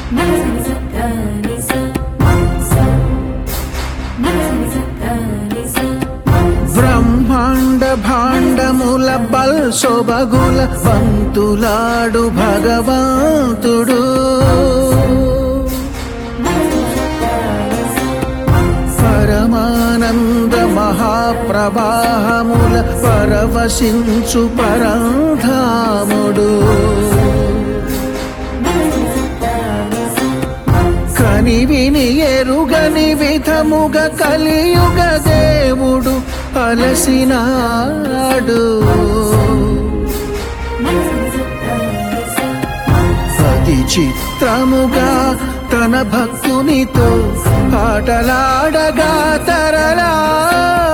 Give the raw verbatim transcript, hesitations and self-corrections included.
బ్రహ్మాండ భాండముల బల్ శోభగుల వంతులాడు భగవంతుడు పరమానంద మహాప్రవాహముల పరవశించు పరంధాముడు కని విని ఎరుగని విధముగ కలియుగ దేవుడు అలసినాడు అతి చిత్రముగా తన భక్తునితో ఆటలాడగా తరలా